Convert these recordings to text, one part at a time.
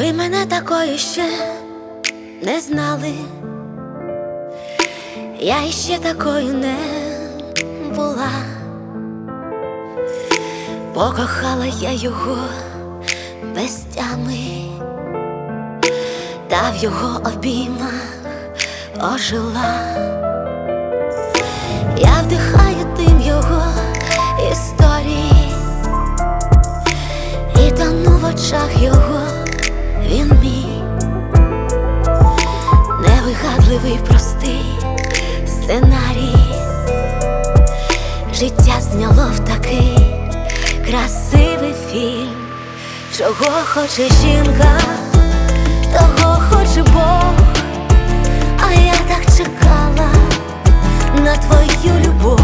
Ви мене такою ще не знали, я іще такою не була. Покохала я його без тями, та в його обіймах ожила. Я вдихаю дим його історії і тону в очах його, він мій невигадливий, простий сценарій. Життя зняло в такий красивий фільм. Чого хоче жінка, того хоче Бог. А я так чекала на твою любов.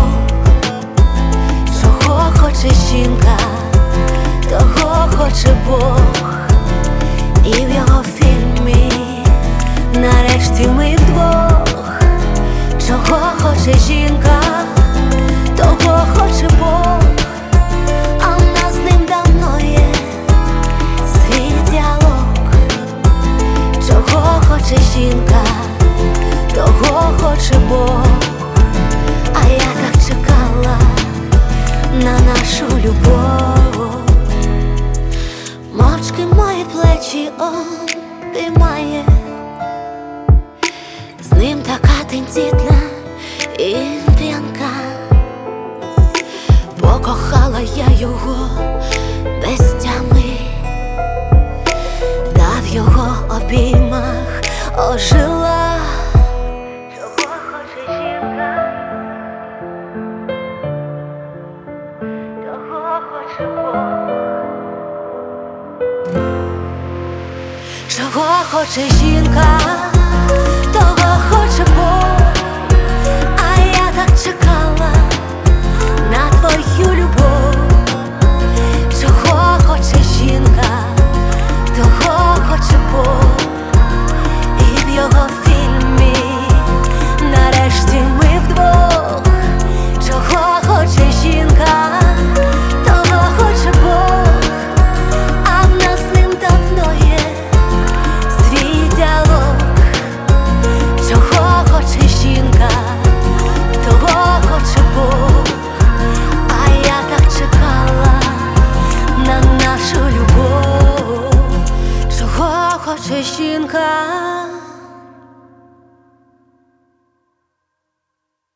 Чого хоче жінка, того хоче Бог. І в його фільмі нарешті ми вдвох. Чого хоче жінка, того хоче Бог. А в нас з ним давно є свій діалог. Чого хоче жінка, того хоче Бог. А я так чекала на нашу любов. Мовчки мої плечі обіймає, з ним така тендітна і п'янка. Покохала я його без тями, та в його обіймах ожила. Чого хоче жінка, того хоче Бог. Чого хоче жінка,